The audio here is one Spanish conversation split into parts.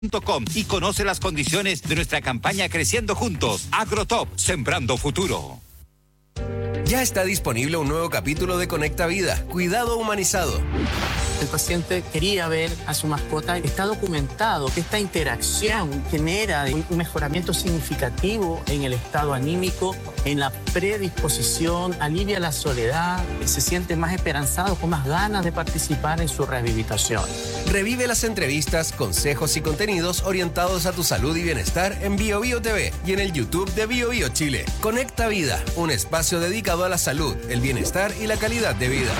y conoce las condiciones de nuestra campaña Creciendo Juntos. Agrotop, sembrando futuro. Ya está disponible un nuevo capítulo de Conecta Vida, Cuidado Humanizado. El paciente quería ver a su mascota. Está documentado que esta interacción genera un mejoramiento significativo en el estado anímico, en la predisposición, alivia la soledad, se siente más esperanzado, con más ganas de participar en su rehabilitación. Revive las entrevistas, consejos y contenidos orientados a tu salud y bienestar en BioBio TV y en el YouTube de BioBio Chile. Conecta Vida, un espacio dedicado a la salud, el bienestar y la calidad de vida.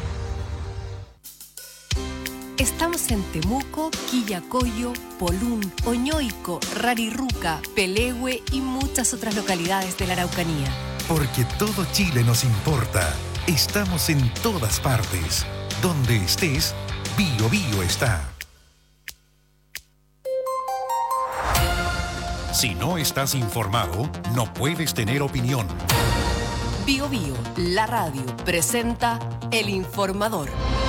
Estamos en Temuco, Quillacollo, Polún, Oñoico, Rarirruca, Pelehue y muchas otras localidades de la Araucanía. Porque todo Chile nos importa. Estamos en todas partes. Donde estés, BioBio está. Si no estás informado, no puedes tener opinión. BioBio, la radio, presenta El Informador.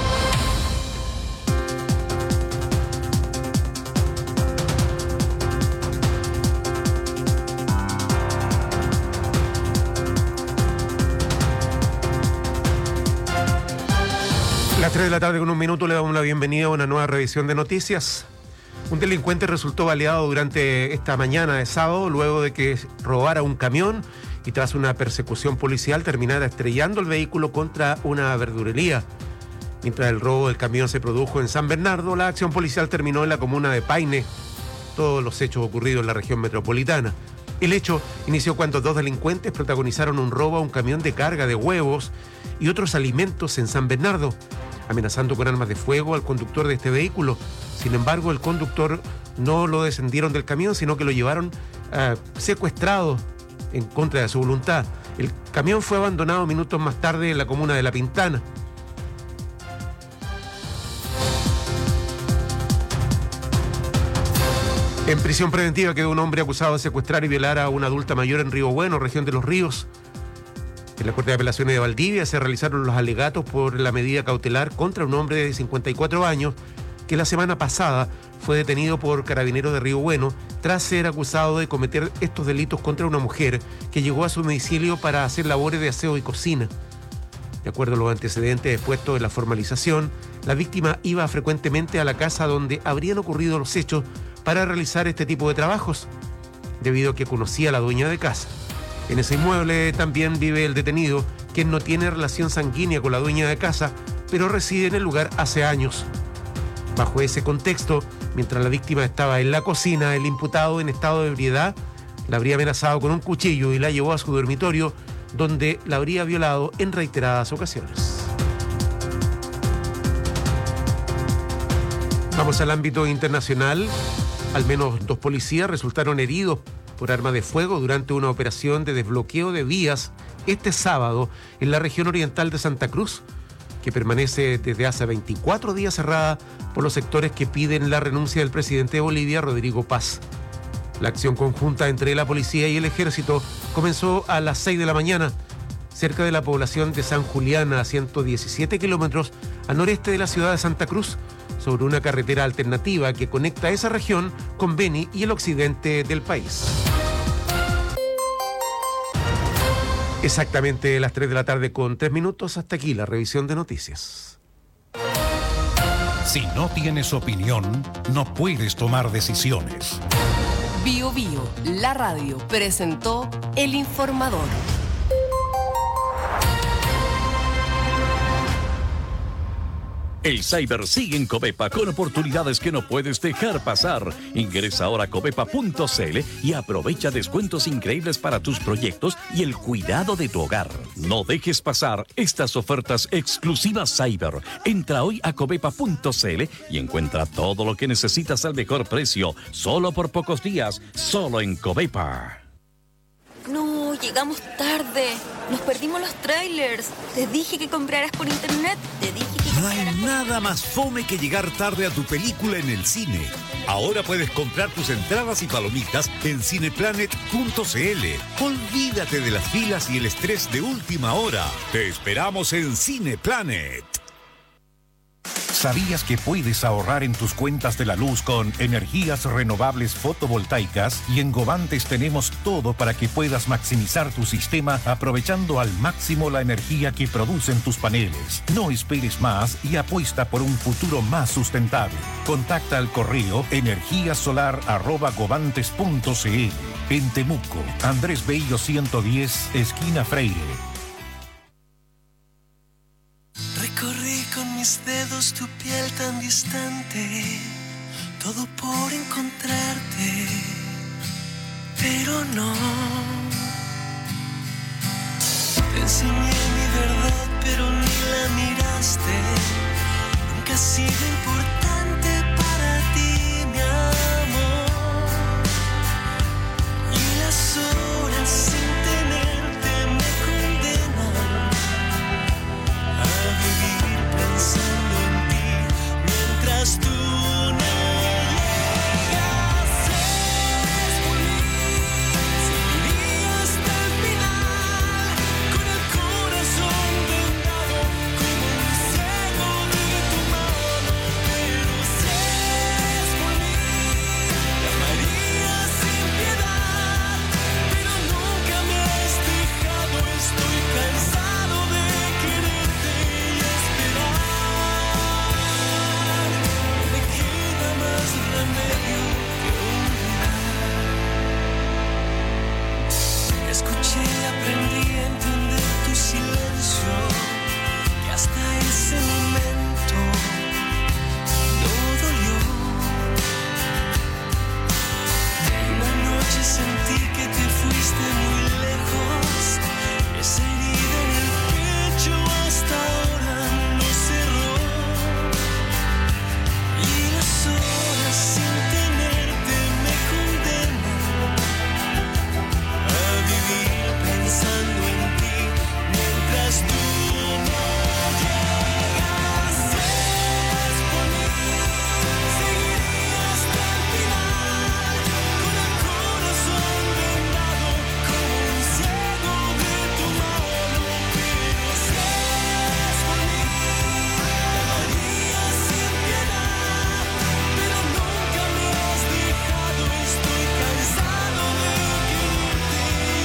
Las 3 de la tarde con un minuto le damos la bienvenida a una nueva revisión de noticias. Un delincuente resultó baleado durante esta mañana de sábado luego de que robara un camión y tras una persecución policial terminara estrellando el vehículo contra una verdurería. Mientras el robo del camión se produjo en San Bernardo, la acción policial terminó en la comuna de Paine. Todos los hechos ocurridos en la región metropolitana. El hecho inició cuando dos delincuentes protagonizaron un robo a un camión de carga de huevos y otros alimentos en San Bernardo, amenazando con armas de fuego al conductor de este vehículo. Sin embargo, el conductor no lo descendieron del camión, sino que lo llevaron secuestrado en contra de su voluntad. El camión fue abandonado minutos más tarde en la comuna de La Pintana. En prisión preventiva quedó un hombre acusado de secuestrar y violar a una adulta mayor en Río Bueno, región de Los Ríos. En la Corte de Apelaciones de Valdivia se realizaron los alegatos por la medida cautelar contra un hombre de 54 años que la semana pasada fue detenido por carabineros de Río Bueno tras ser acusado de cometer estos delitos contra una mujer que llegó a su domicilio para hacer labores de aseo y cocina. De acuerdo a los antecedentes expuestos en la formalización, la víctima iba frecuentemente a la casa donde habrían ocurrido los hechos para realizar este tipo de trabajos, debido a que conocía a la dueña de casa. En ese inmueble también vive el detenido, quien no tiene relación sanguínea con la dueña de casa, pero reside en el lugar hace años. Bajo ese contexto, mientras la víctima estaba en la cocina, el imputado en estado de ebriedad la habría amenazado con un cuchillo y la llevó a su dormitorio, donde la habría violado en reiteradas ocasiones. Vamos al ámbito internacional. Al menos 2 policías resultaron heridos por arma de fuego durante una operación de desbloqueo de vías este sábado en la región oriental de Santa Cruz, que permanece desde hace 24 días cerrada por los sectores que piden la renuncia del presidente de Bolivia, Rodrigo Paz. La acción conjunta entre la policía y el ejército comenzó a las 6 de la mañana, cerca de la población de San Julián, a 117 kilómetros al noreste de la ciudad de Santa Cruz, sobre una carretera alternativa que conecta esa región con Beni y el occidente del país. Exactamente las 3 de la tarde con 3 minutos. Hasta aquí la revisión de noticias. Si no tienes opinión, no puedes tomar decisiones. BioBio, la radio, presentó El Informador. El Cyber sigue en Covepa con oportunidades que no puedes dejar pasar. Ingresa ahora a covepa.cl y aprovecha descuentos increíbles para tus proyectos y el cuidado de tu hogar. No dejes pasar estas ofertas exclusivas Cyber. Entra hoy a covepa.cl y encuentra todo lo que necesitas al mejor precio, solo por pocos días, solo en Covepa. No, llegamos tarde. Nos perdimos los trailers. Te dije que compraras por internet. No hay nada más fome que llegar tarde a tu película en el cine. Ahora puedes comprar tus entradas y palomitas en cineplanet.cl. Olvídate de las filas y el estrés de última hora. Te esperamos en Cineplanet. ¿Sabías que puedes ahorrar en tus cuentas de la luz con energías renovables fotovoltaicas? Y en Govantes tenemos todo para que puedas maximizar tu sistema aprovechando al máximo la energía que producen tus paneles. No esperes más y apuesta por un futuro más sustentable. Contacta al correo energiasolar@govantes.cl. En Temuco, Andrés Bello 110, esquina Freire. Recorrí con mis dedos tu piel tan distante, todo por encontrarte, pero no. Te enseñé mi verdad, pero ni la miraste. Nunca ha sido importante para ti, mi amor. Y las horas sin tenerte me condenan a vivir pensando en ti mientras tú no llegas. Es por mí, seguiría hasta el final, con el corazón vendado como un ciego de tu mano. Pero si es por mí, te amaría sin piedad, pero nunca me has dejado. Estoy cansado de quererte y esperar. No me queda más remedio que olvidar. Escuché y aprendí a entender tu silencio, que hasta ese momento no dolió. Una noche sentí que te fuiste muy lejos. Esa herida en el pecho hasta ahora no cerró. Y las horas sin tenerte me condenan a vivir pensando en ti mientras tú no llegas. Es por mí, seguiría hasta el final, con el corazón vendado como un ciego de tu mano. Pero si es por mí, te amaría sin piedad, pero nunca me has dejado. Estoy cansado de quererte y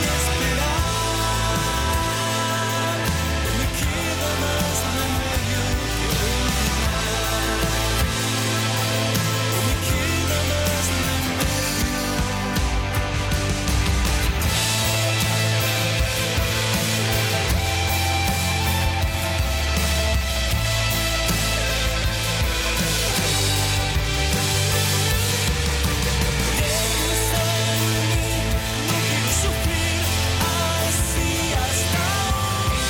esperar. No me queda más remedio que olvidar. No me queda más remedio. Piensa en mí, no quiero sufrir así hasta hoy.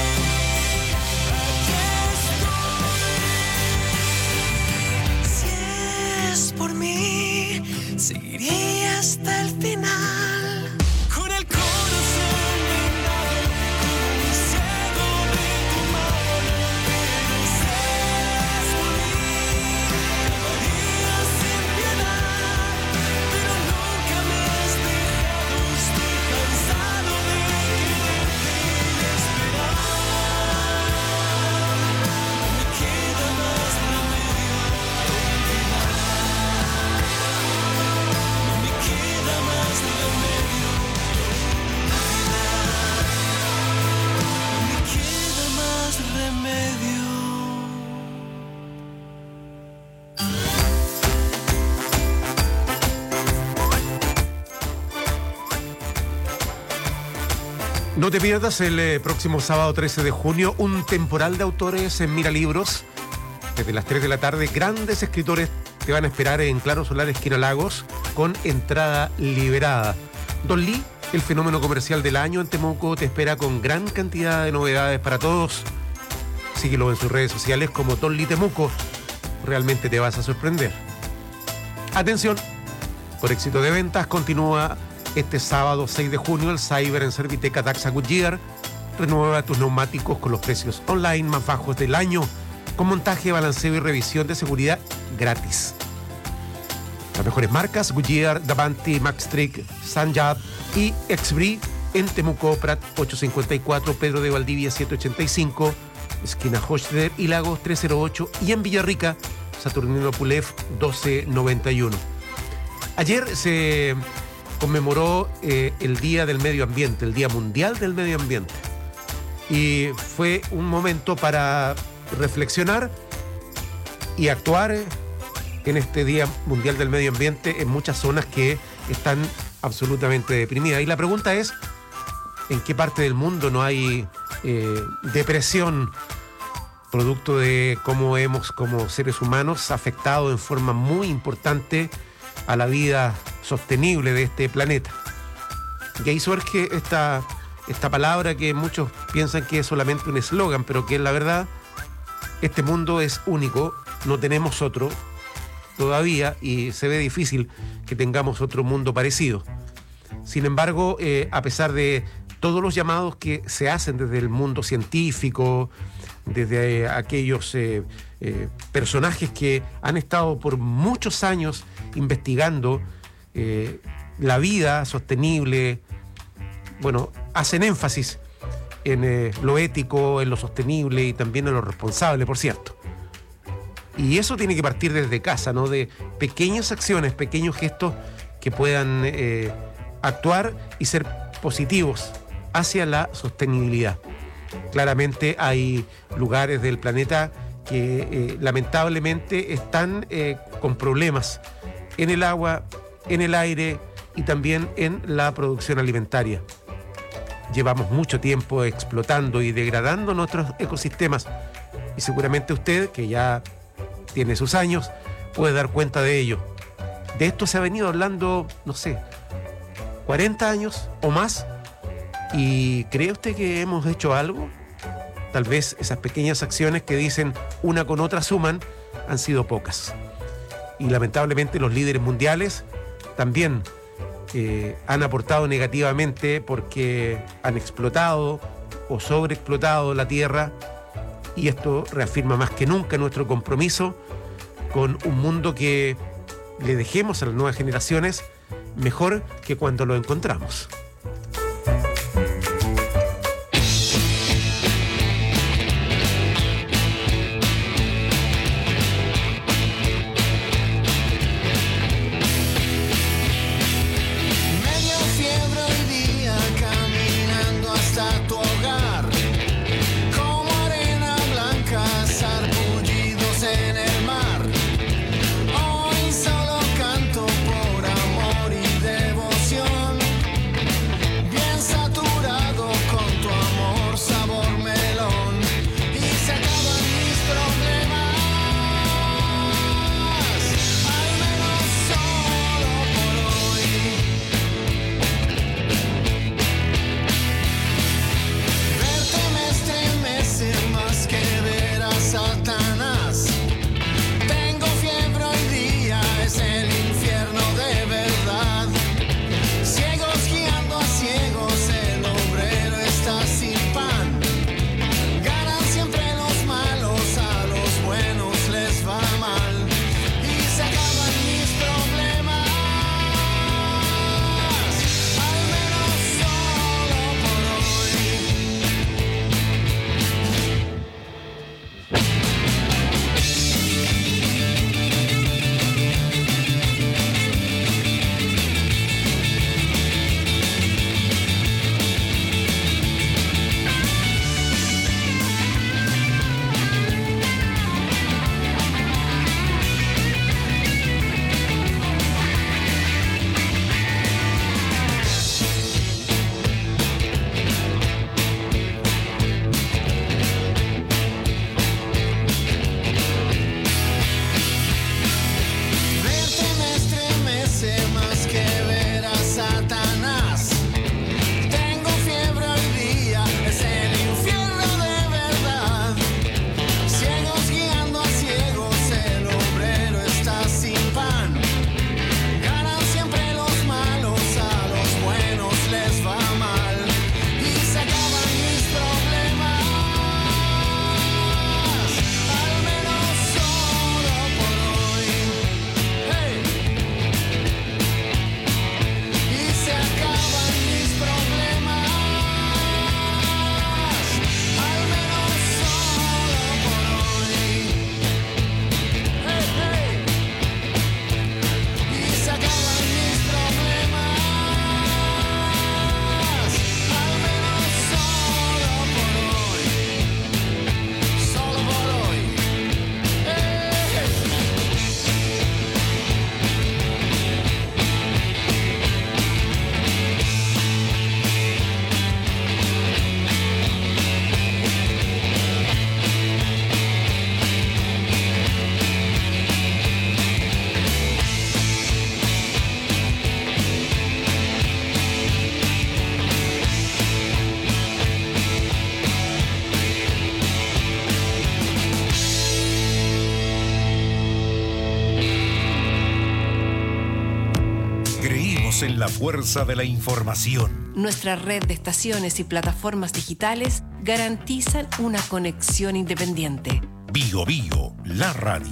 Aquí estoy. Si es por mí, seguiría hasta el final, con el corazón vendado como un ciego de tu mano. Pero si es por mí, te amaría sin piedad, pero nunca me has dejado. Estoy cansado de quererte y esperar. No me queda más remedio que olvidar. No me queda más remedio que olvidar. No me queda más remedio. No te pierdas el próximo sábado 13 de junio un temporal de autores en Mira Libros. Desde las 3 de la tarde, grandes escritores te van a esperar en Claro Solar, esquina Lagos, con entrada liberada. Don Lee, el fenómeno comercial del año en Temuco, te espera con gran cantidad de novedades para todos. Síguelo en sus redes sociales como Don Lee Temuco. Realmente te vas a sorprender. Atención, por éxito de ventas continúa este sábado 6 de junio el Cyber en Serviteca Daxa Goodyear. Renueva tus neumáticos con los precios online más bajos del año, con montaje, balanceo y revisión de seguridad gratis. Las mejores marcas: Goodyear, Davanti, Maxtrick, Sanjab y Exbri en Temuco, Prat 854, Pedro de Valdivia 785, esquina Hochster y Lagos 308, y en Villarrica, Saturnino Pulev 1291. Ayer se conmemoró el Día del Medio Ambiente, el Día Mundial del Medio Ambiente. Y fue un momento para reflexionar y actuar en este Día Mundial del Medio Ambiente en muchas zonas que están absolutamente deprimidas. Y la pregunta es, ¿en qué parte del mundo no hay depresión producto de cómo hemos como seres humanos afectado en forma muy importante a la vida sostenible de este planeta? Y ahí surge esta palabra que muchos piensan que es solamente un eslogan, pero que es la verdad. Este mundo es único, no tenemos otro todavía y se ve difícil que tengamos otro mundo parecido. Sin embargo, a pesar de todos los llamados que se hacen desde el mundo científico, desde aquellos personajes que han estado por muchos años investigando la vida sostenible, bueno, hacen énfasis en lo ético, en lo sostenible y también en lo responsable, por cierto. Y eso tiene que partir desde casa, ¿no? De pequeñas acciones, pequeños gestos que puedan actuar y ser positivos hacia la sostenibilidad. Claramente hay lugares del planeta que lamentablemente están con problemas en el agua, en el aire y también en la producción alimentaria. Llevamos mucho tiempo explotando y degradando nuestros ecosistemas y seguramente usted, que ya tiene sus años, puede dar cuenta de ello. De esto se ha venido hablando, no sé, 40 años o más. ¿Y cree usted que hemos hecho algo? Tal vez esas pequeñas acciones que dicen una con otra suman han sido pocas. Y lamentablemente los líderes mundiales también han aportado negativamente porque han explotado o sobreexplotado la tierra, y esto reafirma más que nunca nuestro compromiso con un mundo que le dejemos a las nuevas generaciones mejor que cuando lo encontramos. Creemos en la fuerza de la información. Nuestra red de estaciones y plataformas digitales garantizan una conexión independiente. Bio Bio, la radio.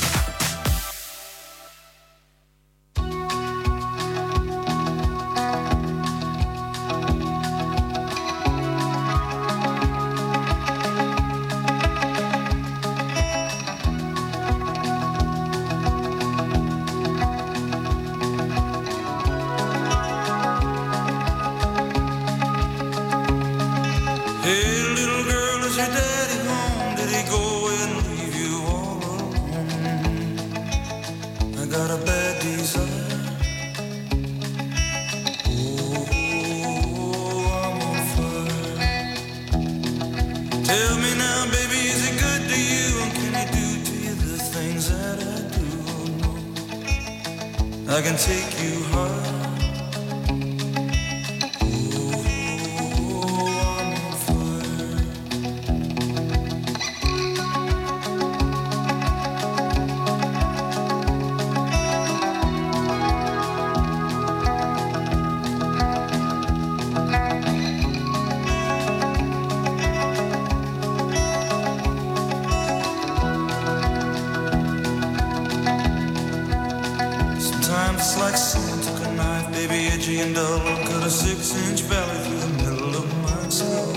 I can take you high. Like someone took a knife, baby, edgy and dull, cut a 6-inch valley through the middle of my skull.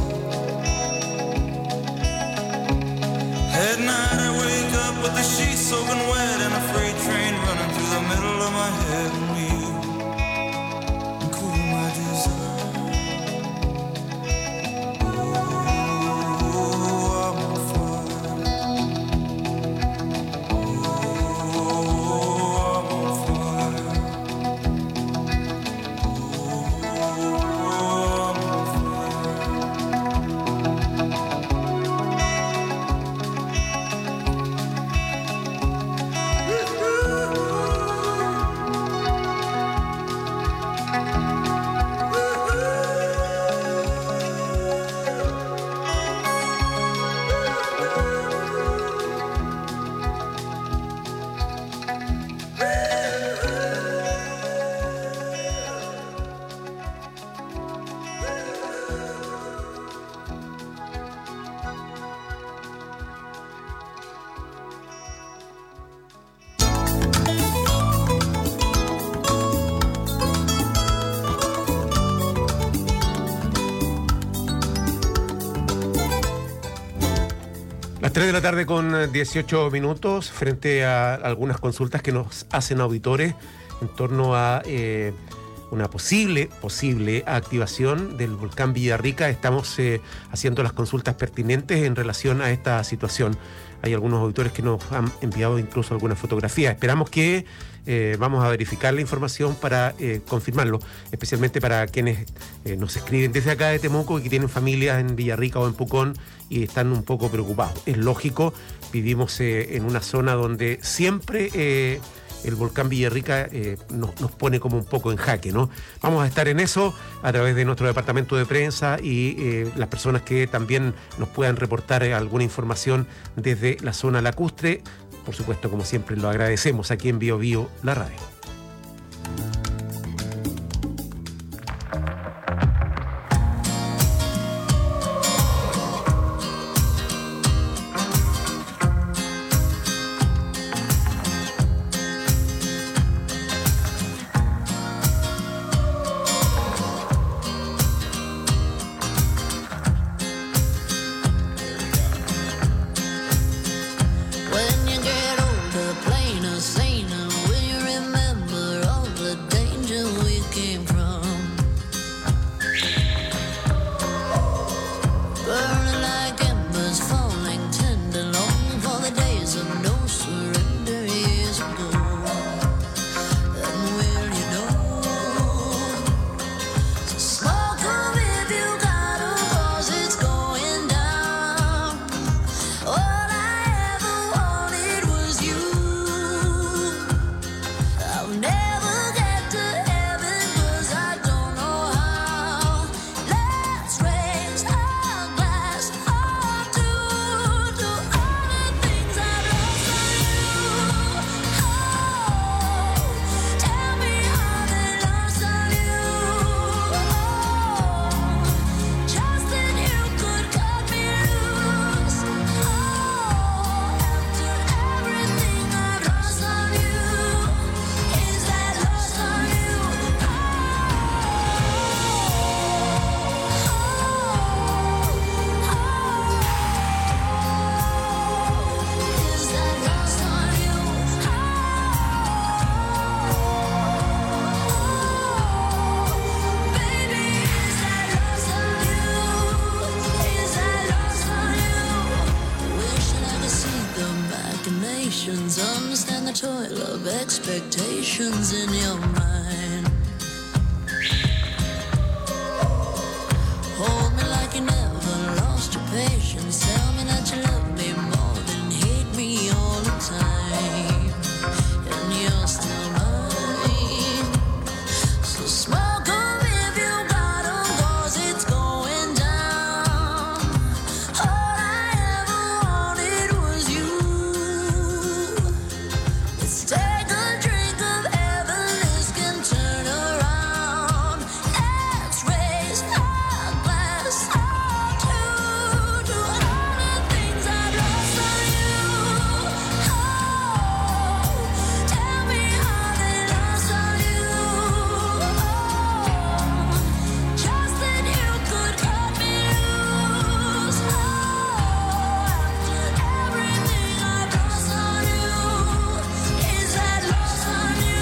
At night I wake up with the sheets soaking wet and a freight train running through the middle of my head. Only you can cool my desire. Oh, I'm on fire. Oh, I'm on fire. Las 3 de la tarde con 18 minutos, frente a algunas consultas que nos hacen auditores en torno a una posible activación del volcán Villarrica. Estamos haciendo las consultas pertinentes en relación a esta situación. Hay algunos auditores que nos han enviado incluso algunas fotografías. Esperamos que vamos a verificar la información para confirmarlo, especialmente para quienes nos escriben desde acá de Temuco y que tienen familias en Villarrica o en Pucón y están un poco preocupados. Es lógico, vivimos en una zona donde siempre el volcán Villarrica nos pone como un poco en jaque, ¿no? Vamos a estar en eso a través de nuestro departamento de prensa y las personas que también nos puedan reportar alguna información desde la zona lacustre. Por supuesto, como siempre, lo agradecemos aquí en Bio Bio, la radio. When you get older, plainer, saner, will you remember expectations in your mind. Hold me like you never lost your patience. Tell me that you love me more than hate me all the time. And you're still mine. So smoke 'em if you got 'em, 'cause it's going down. All I ever wanted was you. Let's take a drink of heaven, this can turn around. Let's raise our glass up to all the things I've lost on you. Oh, tell me how they lost on you. Oh, just that you could cut me loose. Oh, after everything I've lost on you, is that lost on you?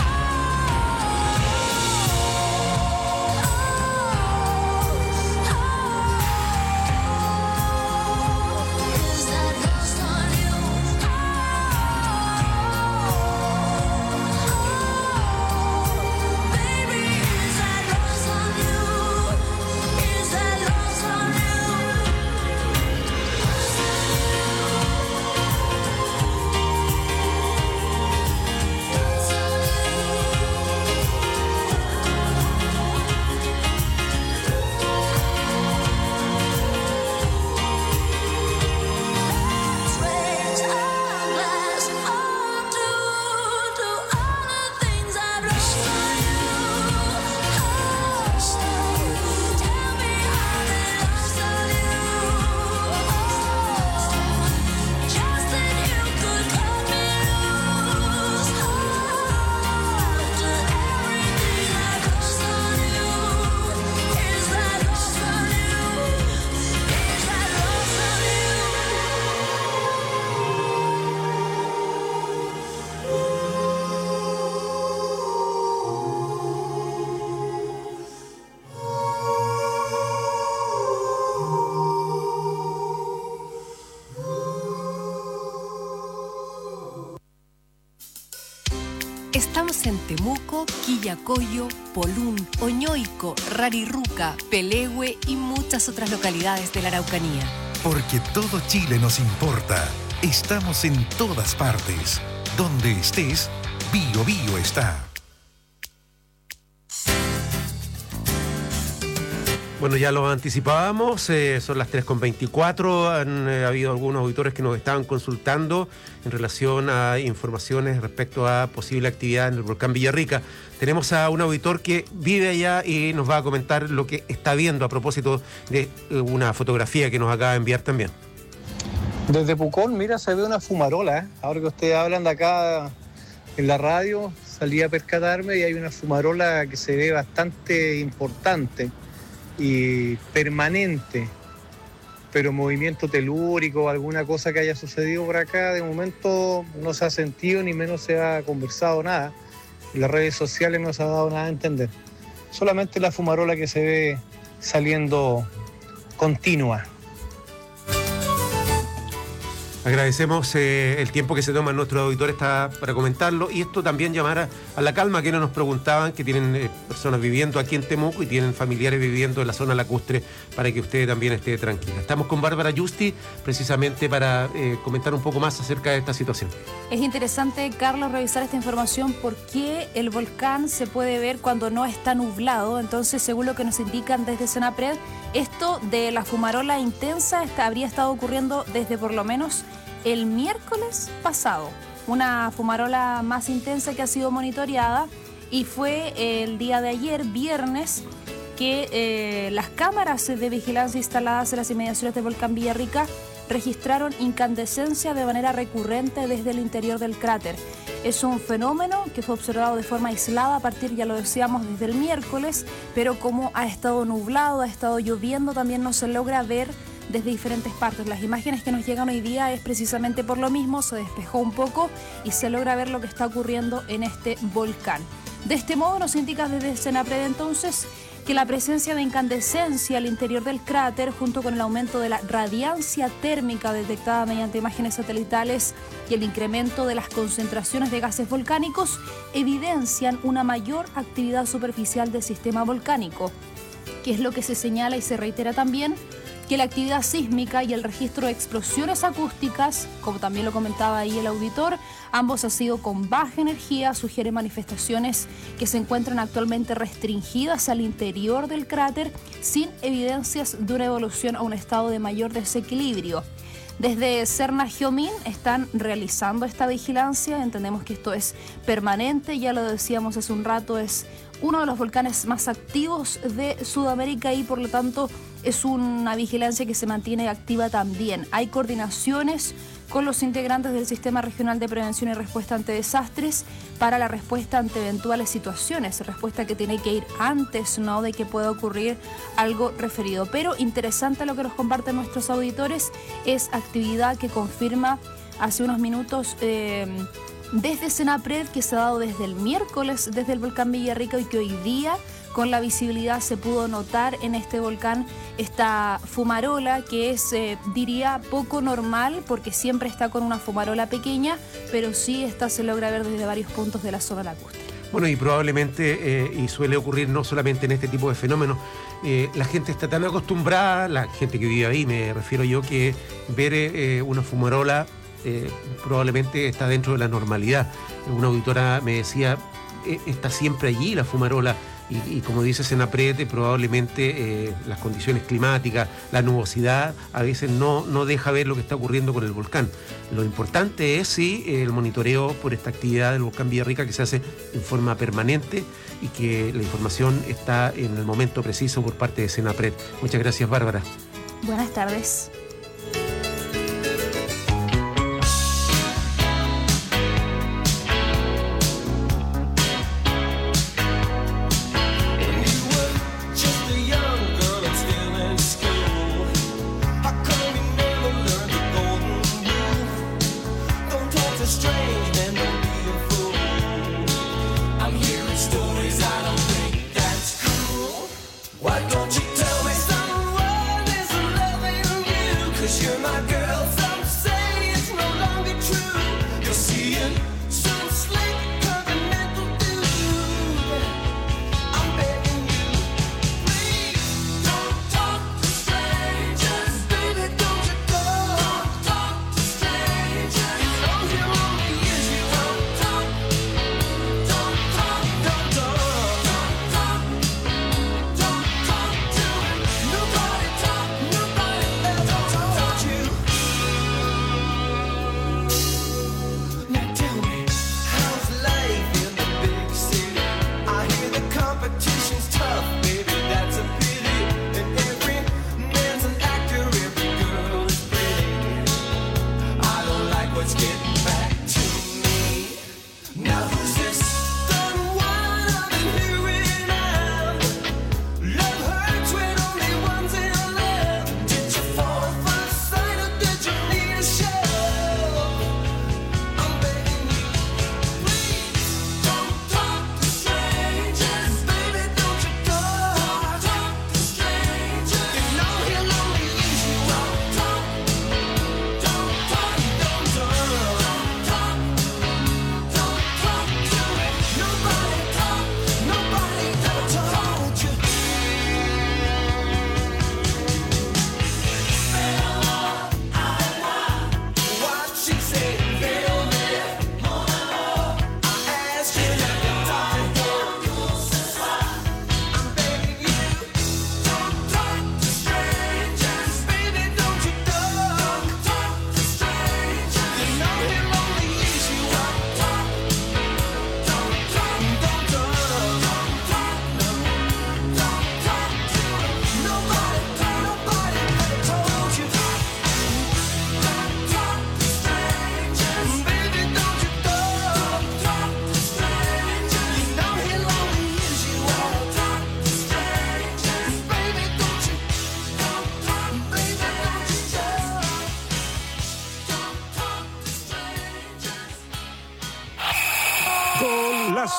Is that lost on you? Baby, is that lost on you? Is that lost on you? Let's raise our glass up to all the things I've lost on you. Tell me how they lost on you. Just that you could cut me loose. After everything I've lost on you, is that lost on you? Is that lost on you? Estamos en Temuco, Quillacollo, Polún, Oñoico, Rarirruca, Pelehue y muchas otras localidades de la Araucanía. Porque todo Chile nos importa. Estamos en todas partes. Donde estés, Bio Bio está. Bueno, ya lo anticipábamos, son las 3:24, han habido algunos auditores que nos estaban consultando en relación a informaciones respecto a posible actividad en el volcán Villarrica. Tenemos a un auditor que vive allá y nos va a comentar lo que está viendo a propósito de una fotografía que nos acaba de enviar también. Desde Pucón, mira, se ve una fumarola, ¿eh? Ahora que ustedes hablan de acá en la radio, salí a percatarme y hay una fumarola que se ve bastante importante y permanente, pero movimiento telúrico, alguna cosa que haya sucedido por acá, de momento no se ha sentido ni menos se ha conversado nada. En las redes sociales no se ha dado nada a entender. Solamente la fumarola que se ve saliendo continua. Agradecemos el tiempo que se toma nuestro auditor para comentarlo, y esto también llamar a la calma, que nos preguntaban, que tienen personas viviendo aquí en Temuco y tienen familiares viviendo en la zona lacustre, para que usted también esté tranquila. Estamos con Bárbara Justi precisamente para comentar un poco más acerca de esta situación. Es interesante, Carlos, revisar esta información porque el volcán se puede ver cuando no está nublado. Entonces, según lo que nos indican desde Senapred, esto de la fumarola intensa habría estado ocurriendo desde por lo menos el miércoles pasado. Una fumarola más intensa que ha sido monitoreada, y fue el día de ayer, viernes, que las cámaras de vigilancia instaladas en las inmediaciones del volcán Villarrica registraron incandescencia de manera recurrente desde el interior del cráter. Es un fenómeno que fue observado de forma aislada a partir, ya lo decíamos, desde el miércoles, pero como ha estado nublado, ha estado lloviendo, también no se logra ver desde diferentes partes. Las imágenes que nos llegan hoy día es precisamente por lo mismo, se despejó un poco y se logra ver lo que está ocurriendo en este volcán. De este modo nos indica desde Senapred entonces que la presencia de incandescencia al interior del cráter, junto con el aumento de la radiancia térmica detectada mediante imágenes satelitales y el incremento de las concentraciones de gases volcánicos, evidencian una mayor actividad superficial del sistema volcánico, que es lo que se señala y se reitera también, que la actividad sísmica y el registro de explosiones acústicas, como también lo comentaba ahí el auditor, ambos han sido con baja energía, sugieren manifestaciones que se encuentran actualmente restringidas al interior del cráter, sin evidencias de una evolución a un estado de mayor desequilibrio. Desde Cerna Geomin están realizando esta vigilancia, entendemos que esto es permanente, ya lo decíamos hace un rato, es uno de los volcanes más activos de Sudamérica y por lo tanto es una vigilancia que se mantiene activa también. Hay coordinaciones con los integrantes del Sistema Regional de Prevención y Respuesta ante Desastres para la respuesta ante eventuales situaciones, respuesta que tiene que ir antes, ¿no?, de que pueda ocurrir algo referido. Pero interesante lo que nos comparten nuestros auditores, es actividad que confirma hace unos minutos desde Senapred, que se ha dado desde el miércoles desde el volcán Villarrica y que hoy día con la visibilidad se pudo notar en este volcán esta fumarola que es, diría, poco normal porque siempre está con una fumarola pequeña, pero sí esta se logra ver desde varios puntos de la zona lacustre. Bueno, y probablemente, y suele ocurrir no solamente en este tipo de fenómenos, la gente está tan acostumbrada, la gente que vive ahí, me refiero yo, que ver una fumarola probablemente está dentro de la normalidad. Una auditora me decía, está siempre allí la fumarola. Y como dice Senapred, probablemente las condiciones climáticas, la nubosidad, a veces no deja ver lo que está ocurriendo con el volcán. Lo importante es, sí, el monitoreo por esta actividad del volcán Villarrica que se hace en forma permanente y que la información está en el momento preciso por parte de Senapred. Muchas gracias, Bárbara. Buenas tardes. Why don't you tell me someone is loving you?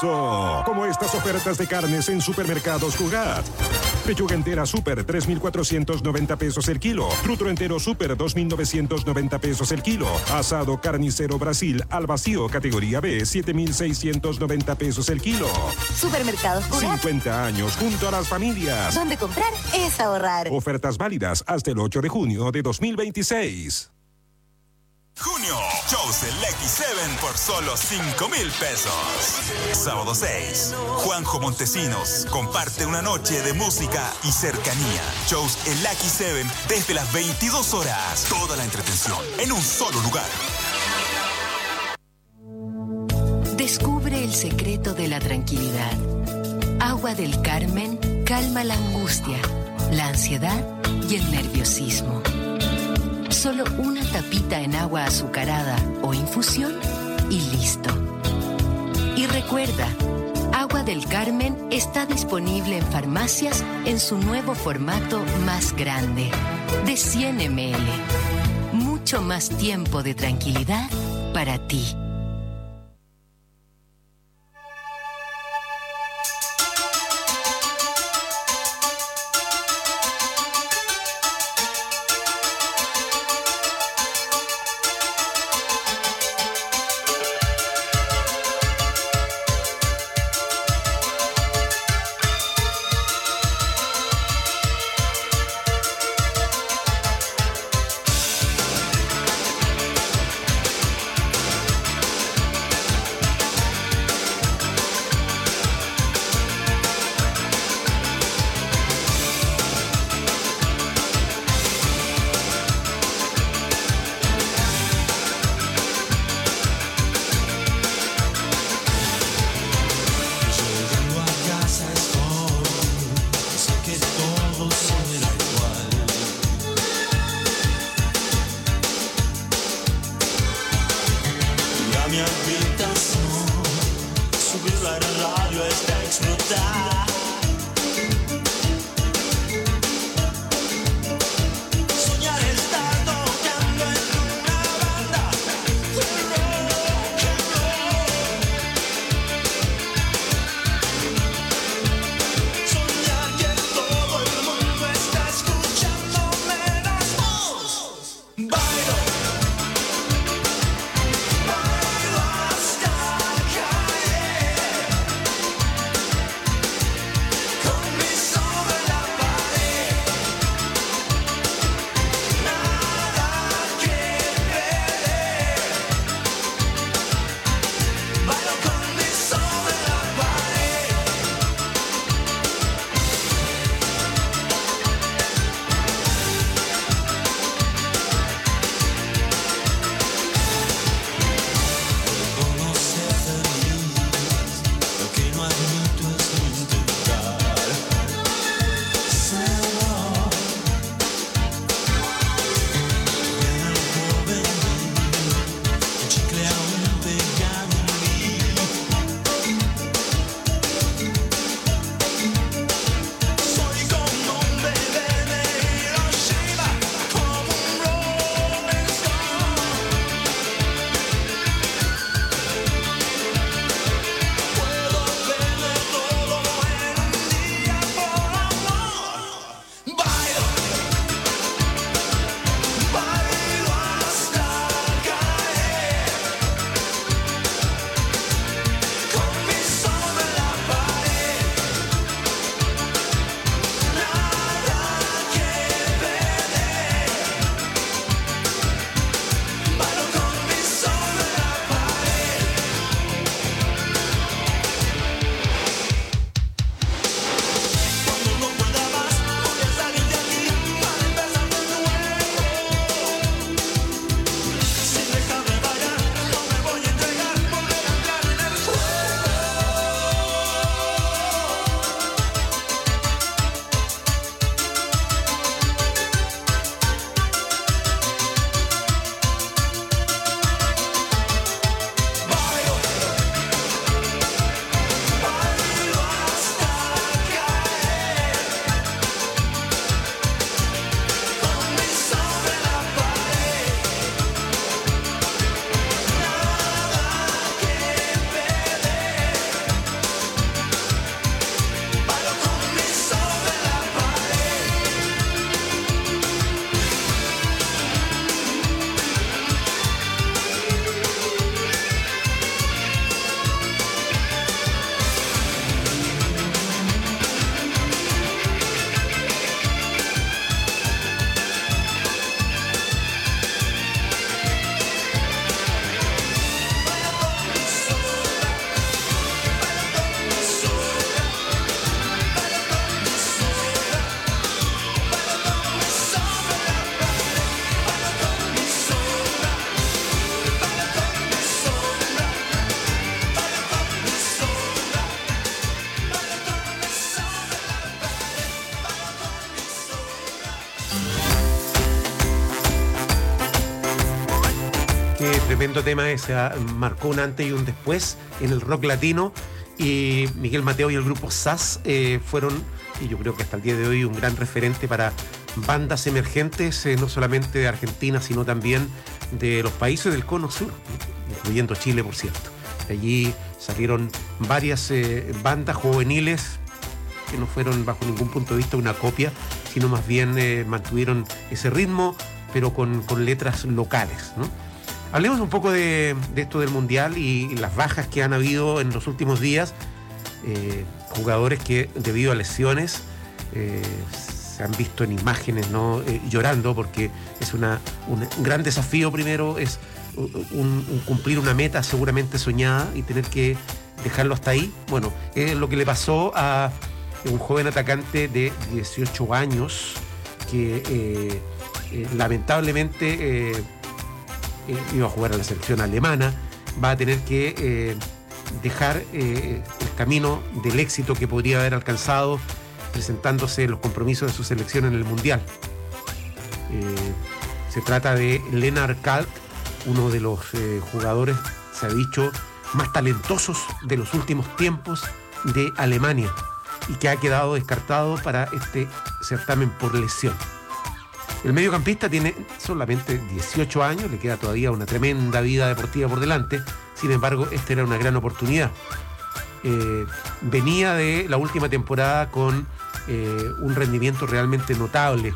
¡Eso! Como estas ofertas de carnes en Supermercados Jugat. Pechuga entera Super, 3,490 pesos el kilo. Trutro entero Super, 2,990 pesos el kilo. Asado carnicero Brasil al vacío categoría B, 7,690 pesos el kilo. Supermercados Jugat. 50 años junto a las familias. Donde comprar es ahorrar. Ofertas válidas hasta el 8 de junio de 2026. Junio, shows el X7 por solo 5,000 pesos. Sábado 6, Juanjo Montesinos comparte una noche de música y cercanía. Shows el X7 desde las 22 horas. Toda la entretención en un solo lugar. Descubre el secreto de la tranquilidad. Agua del Carmen calma la angustia, la ansiedad y el nerviosismo. Solo una tapita en agua azucarada o infusión y listo. Y recuerda, Agua del Carmen está disponible en farmacias en su nuevo formato más grande, de 100 ml. Mucho más tiempo de tranquilidad para ti. tremendo tema ese, marcó un antes y un después en el rock latino, y Miguel Mateo y el grupo SAS fueron, y yo creo que hasta el día de hoy, un gran referente para bandas emergentes, no solamente de Argentina, sino también de los países del Cono Sur, incluyendo Chile, por cierto. Allí salieron varias bandas juveniles que no fueron bajo ningún punto de vista una copia, sino más bien mantuvieron ese ritmo, pero con letras locales, ¿no? Hablemos un poco de esto del Mundial y las bajas que han habido en los últimos días. Jugadores que, debido a lesiones, se han visto en imágenes, ¿no? Llorando, porque es un gran desafío. Primero es cumplir una meta seguramente soñada y tener que dejarlo hasta ahí. Bueno, es lo que le pasó a un joven atacante de 18 años que lamentablemente iba a jugar a la selección alemana. Va a tener que dejar el camino del éxito que podría haber alcanzado presentándose en los compromisos de su selección en el Mundial. Se trata de Lennart Kalk, uno de los jugadores, se ha dicho, más talentosos de los últimos tiempos de Alemania, y que ha quedado descartado para este certamen por lesión. El mediocampista tiene solamente 18 años, le queda todavía una tremenda vida deportiva por delante. Sin embargo, esta era una gran oportunidad. Venía de la última temporada con un rendimiento realmente notable,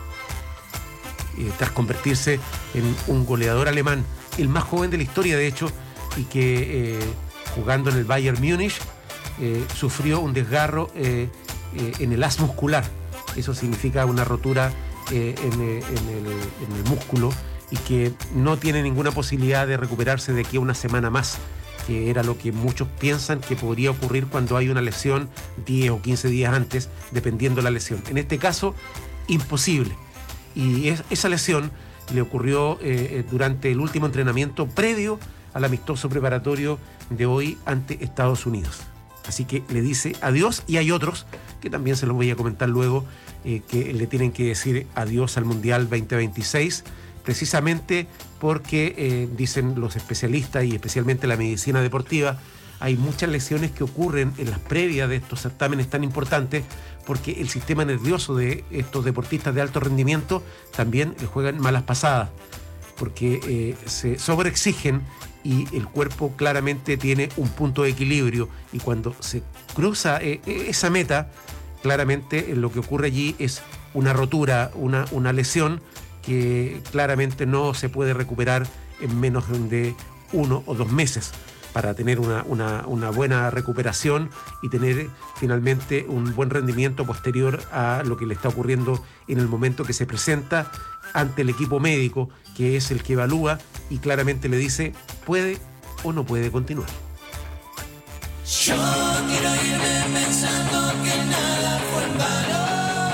tras convertirse en un goleador alemán, el más joven de la historia, de hecho, y que jugando en el Bayern Múnich sufrió un desgarro en el haz muscular. Eso significa una rotura en el músculo, y que no tiene ninguna posibilidad de recuperarse de aquí a una semana más, que era lo que muchos piensan que podría ocurrir cuando hay una lesión 10 o 15 días antes, dependiendo de la lesión. En este caso, imposible. Y esa lesión le ocurrió durante el último entrenamiento previo al amistoso preparatorio de hoy ante Estados Unidos. Así que le dice adiós, y hay otros que también se los voy a comentar luego, que le tienen que decir adiós al Mundial 2026, precisamente porque dicen los especialistas y especialmente la medicina deportiva, hay muchas lesiones que ocurren en las previas de estos certámenes tan importantes, porque el sistema nervioso de estos deportistas de alto rendimiento también le juegan malas pasadas, porque se sobreexigen y el cuerpo claramente tiene un punto de equilibrio, y cuando se cruza esa meta, claramente lo que ocurre allí es una rotura, una lesión que claramente no se puede recuperar en menos de 1 o 2 meses. Para tener una buena recuperación y tener finalmente un buen rendimiento posterior a lo que le está ocurriendo en el momento que se presenta ante el equipo médico, que es el que evalúa y claramente le dice puede o no puede continuar. Yo quiero irme pensando que nada fue en vano.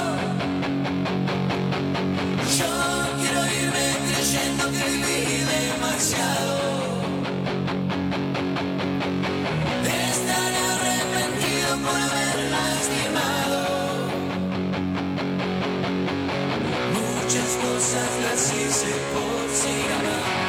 Yo quiero irme creyendo que viví demasiado. Estaré arrepentido por haber lastimado. Muchas cosas las hice por sin amar.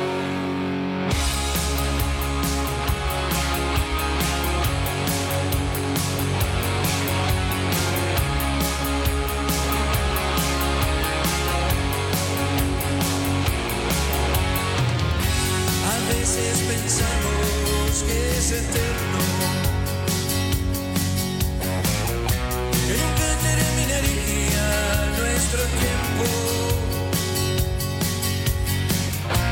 Pensamos que es eterno, que nunca terminaría nuestro tiempo.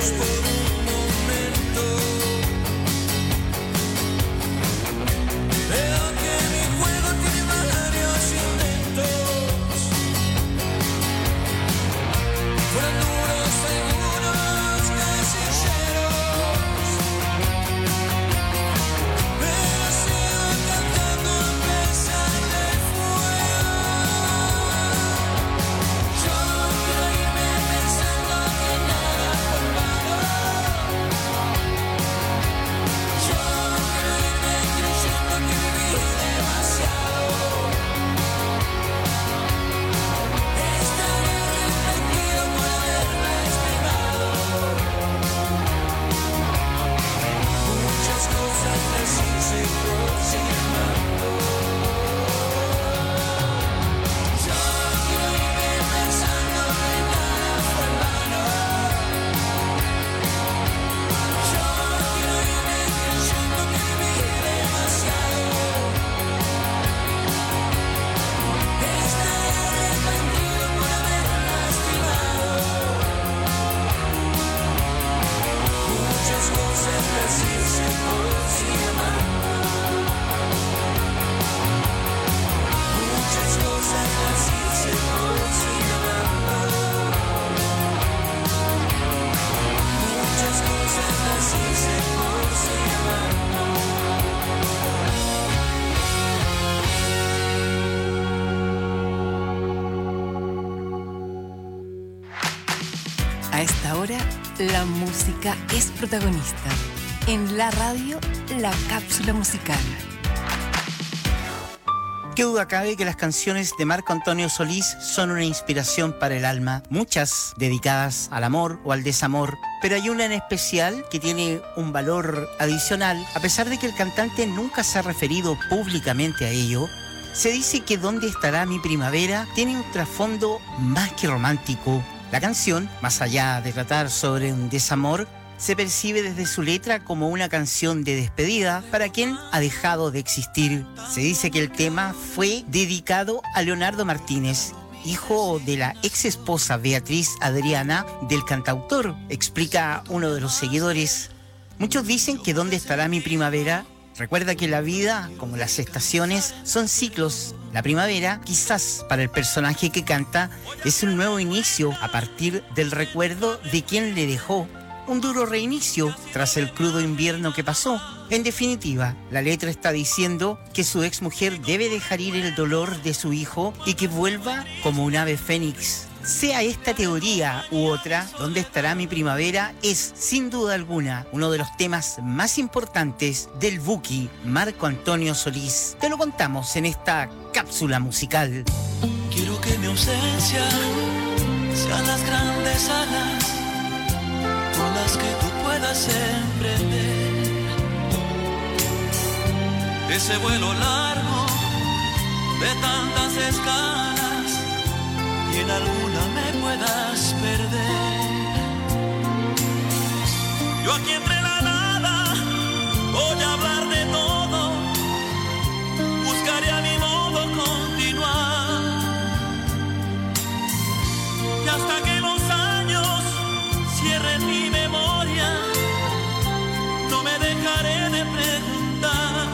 A esta hora, la música es protagonista. En la radio, la cápsula musical. Qué duda cabe que las canciones de Marco Antonio Solís son una inspiración para el alma, muchas dedicadas al amor o al desamor, pero hay una en especial que tiene un valor adicional. A pesar de que el cantante nunca se ha referido públicamente a ello, se dice que ¿Dónde estará mi primavera? Tiene un trasfondo más que romántico. La canción, más allá de tratar sobre un desamor, se percibe desde su letra como una canción de despedida para quien ha dejado de existir. Se dice que el tema fue dedicado a Leonardo Martínez, hijo de la ex esposa Beatriz Adriana del cantautor, explica uno de los seguidores. Muchos dicen que ¿Dónde estará mi primavera? Recuerda que la vida, como las estaciones, son ciclos. La primavera, quizás para el personaje que canta, es un nuevo inicio a partir del recuerdo de quien le dejó. Un duro reinicio tras el crudo invierno que pasó. En definitiva, la letra está diciendo que su exmujer debe dejar ir el dolor de su hijo y que vuelva como un ave fénix. Sea esta teoría u otra, ¿Dónde estará mi primavera? Es, sin duda alguna, uno de los temas más importantes del Buki Marco Antonio Solís. Te lo contamos en esta cápsula musical. Quiero que mi ausencia sean las grandes alas con las que tú puedas emprender ese vuelo largo de tantas escalas y en alguna me puedas perder. Yo aquí entre la nada voy a hablar de todo, buscaré a mi modo continuar y hasta que los años cierren mi memoria no me dejaré de preguntar.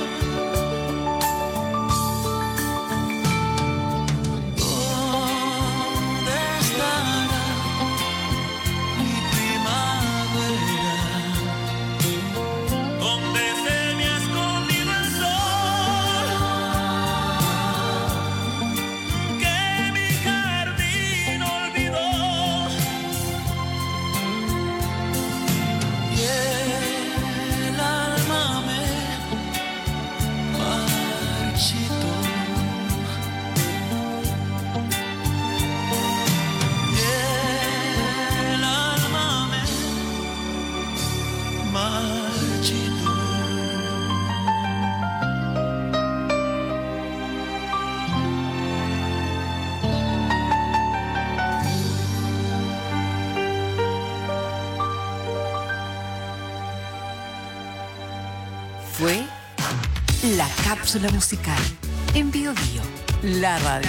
Fue la cápsula musical en Bio Bio, la radio.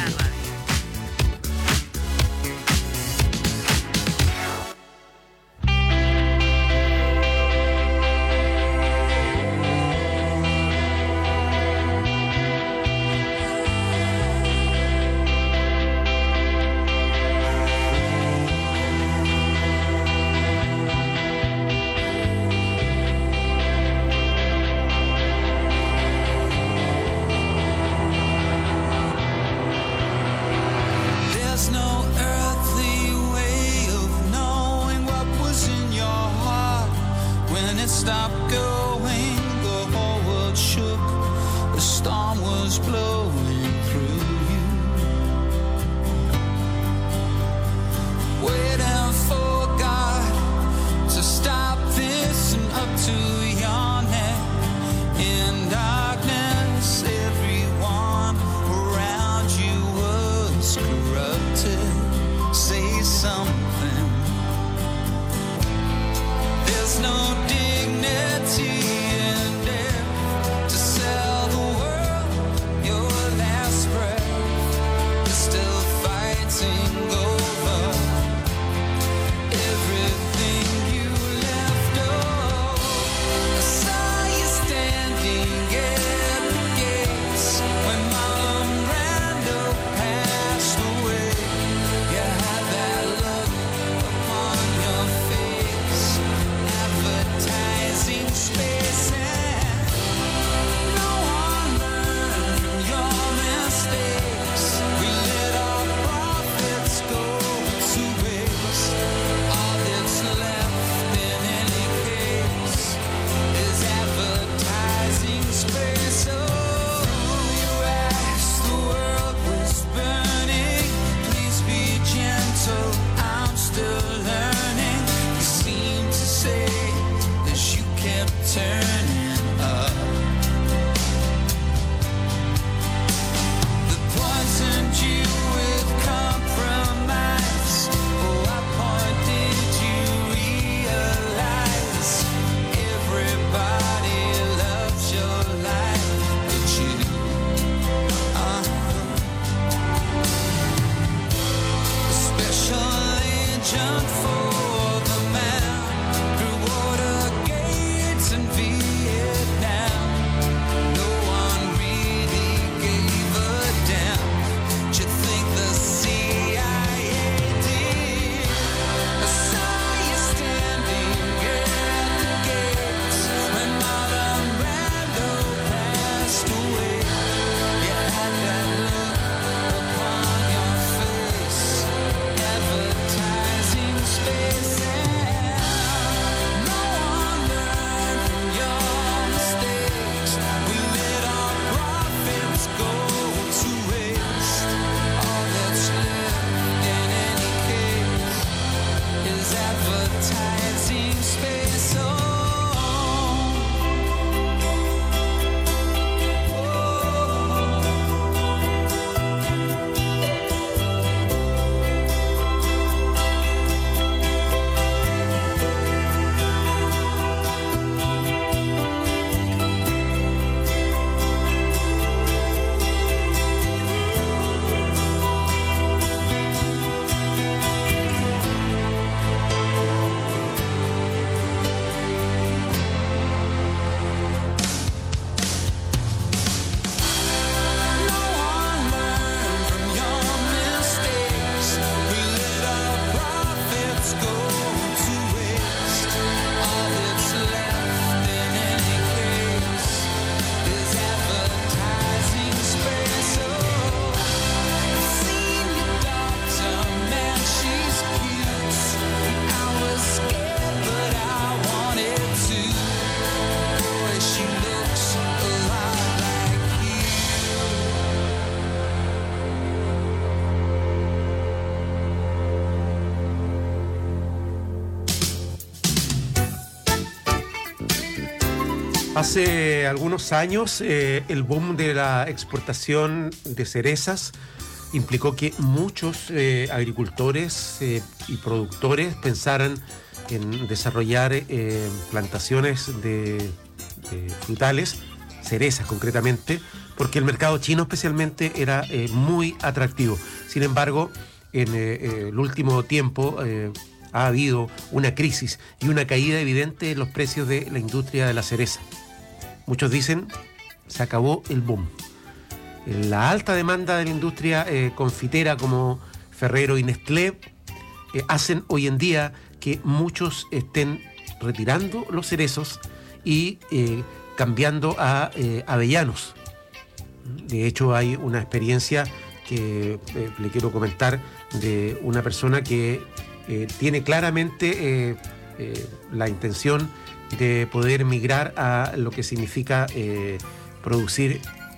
Hace algunos años el boom de la exportación de cerezas implicó que muchos agricultores y productores pensaran en desarrollar plantaciones de frutales, cerezas concretamente, porque el mercado chino especialmente era muy atractivo. Sin embargo, en el último tiempo ha habido una crisis y una caída evidente en los precios de la industria de la cereza. Muchos dicen, se acabó el boom. La alta demanda de la industria confitera como Ferrero y Nestlé hacen hoy en día que muchos estén retirando los cerezos y cambiando a avellanos. De hecho, hay una experiencia que le quiero comentar de una persona que tiene claramente la intención de poder migrar a lo que significa producir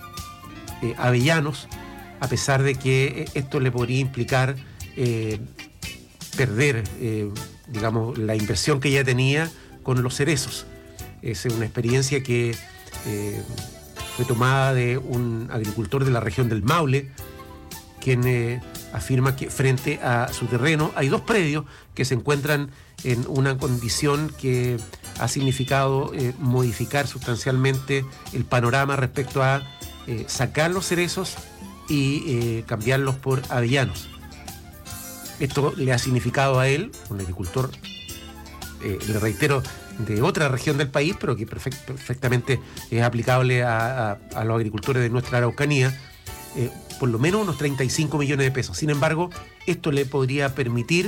avellanos, a pesar de que esto le podría implicar perder, digamos, la inversión que ya tenía con los cerezos. Es una experiencia que fue tomada de un agricultor de la región del Maule, quien afirma que frente a su terreno hay 2 predios que se encuentran en una condición que ha significado modificar sustancialmente el panorama respecto a sacar los cerezos y cambiarlos por avellanos. Esto le ha significado a él, un agricultor, le reitero, de otra región del país, pero que perfectamente es aplicable a los agricultores de nuestra Araucanía, por lo menos unos 35 millones de pesos. Sin embargo, esto le podría permitir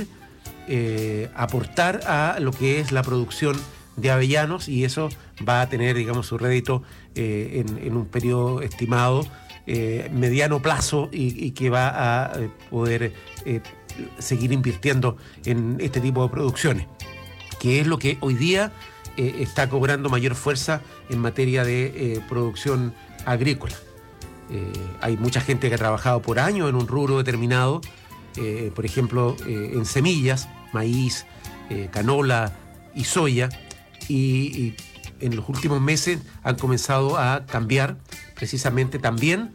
aportar a lo que es la producción de avellanos, y eso va a tener, digamos, su rédito en un periodo estimado mediano plazo, y que va a poder seguir invirtiendo en este tipo de producciones, que es lo que hoy día está cobrando mayor fuerza en materia de producción agrícola. Hay mucha gente que ha trabajado por años en un rubro determinado, por ejemplo, en semillas, maíz, canola y soya, y en los últimos meses han comenzado a cambiar precisamente también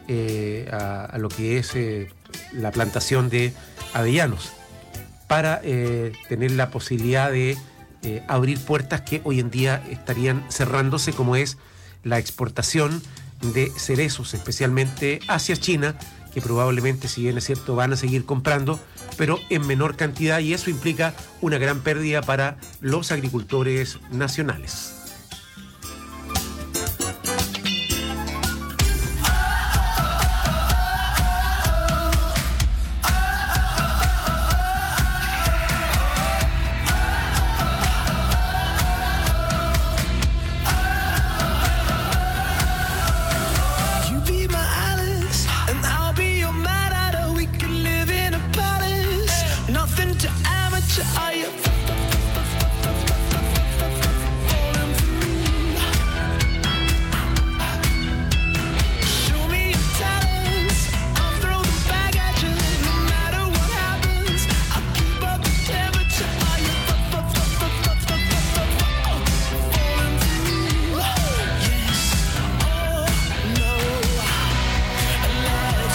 a lo que es la plantación de avellanos, para tener la posibilidad de abrir puertas que hoy en día estarían cerrándose, como es la exportación de cerezos, especialmente hacia China, que probablemente, si bien es cierto, van a seguir comprando, pero en menor cantidad, y eso implica una gran pérdida para los agricultores nacionales.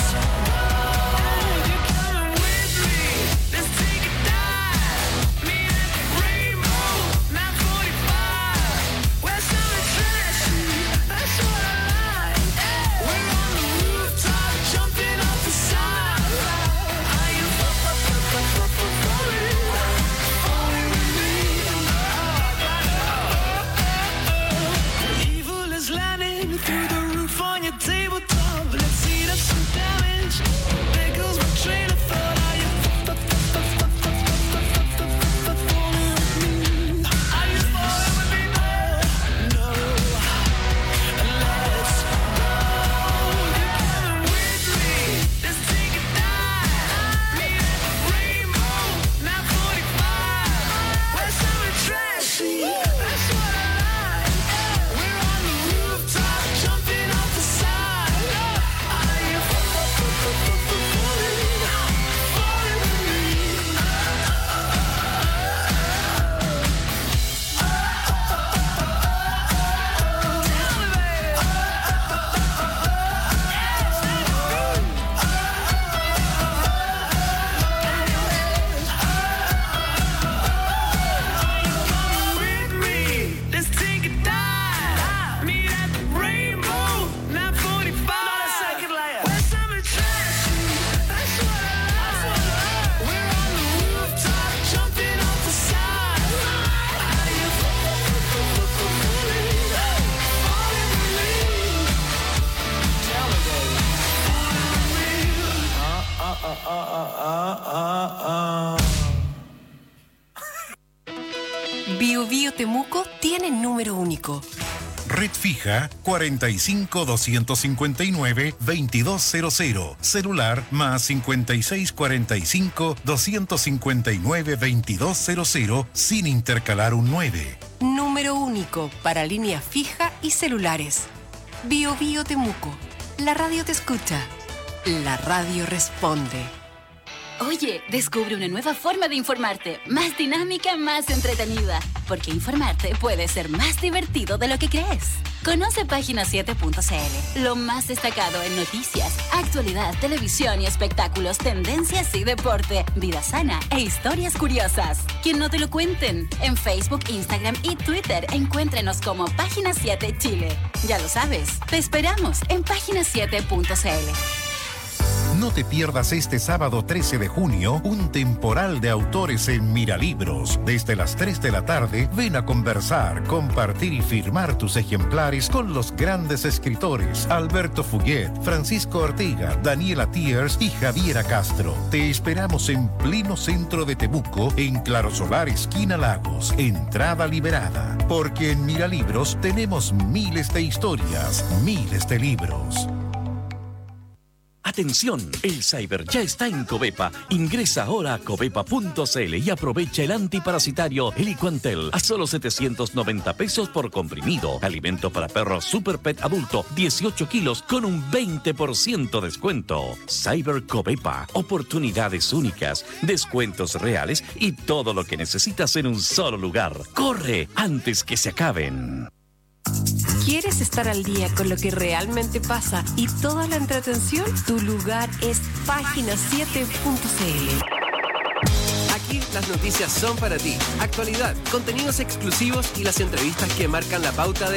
Me Bio Bio Temuco tiene número único. Red fija 45-259-2200. Celular más 5645-259-2200 sin intercalar un 9. Número único para línea fija y celulares. Bio Bio Temuco. La radio te escucha. La radio responde. Oye, descubre una nueva forma de informarte, más dinámica, más entretenida, porque informarte puede ser más divertido de lo que crees. Conoce Página7.cl, lo más destacado en noticias, actualidad, televisión y espectáculos, tendencias y deporte, vida sana e historias curiosas. Que no te lo cuenten. En Facebook, Instagram y Twitter encuéntrenos como Página 7 Chile. Ya lo sabes, te esperamos en Página7.cl. No te pierdas este sábado 13 de junio un temporal de autores en Miralibros. Desde las 3 de la tarde, ven a conversar, compartir y firmar tus ejemplares con los grandes escritores Alberto Fuguet, Francisco Ortega, Daniela Tiers y Javiera Castro. Te esperamos en pleno centro de Temuco, en Claro Solar, esquina Lagos. Entrada liberada. Porque en Miralibros tenemos miles de historias, miles de libros. Atención, el Cyber ya está en Covepa. Ingresa ahora a covepa.cl y aprovecha el antiparasitario Heliquantel a solo 790 pesos por comprimido. Alimento para perros Super Pet adulto, 18 kilos con un 20% descuento. Cyber Covepa, oportunidades únicas, descuentos reales y todo lo que necesitas en un solo lugar. ¡Corre antes que se acaben! ¿Quieres estar al día con lo que realmente pasa y toda la entretención? Tu lugar es Página7.cl. Aquí las noticias son para ti. Actualidad, contenidos exclusivos y las entrevistas que marcan la pauta de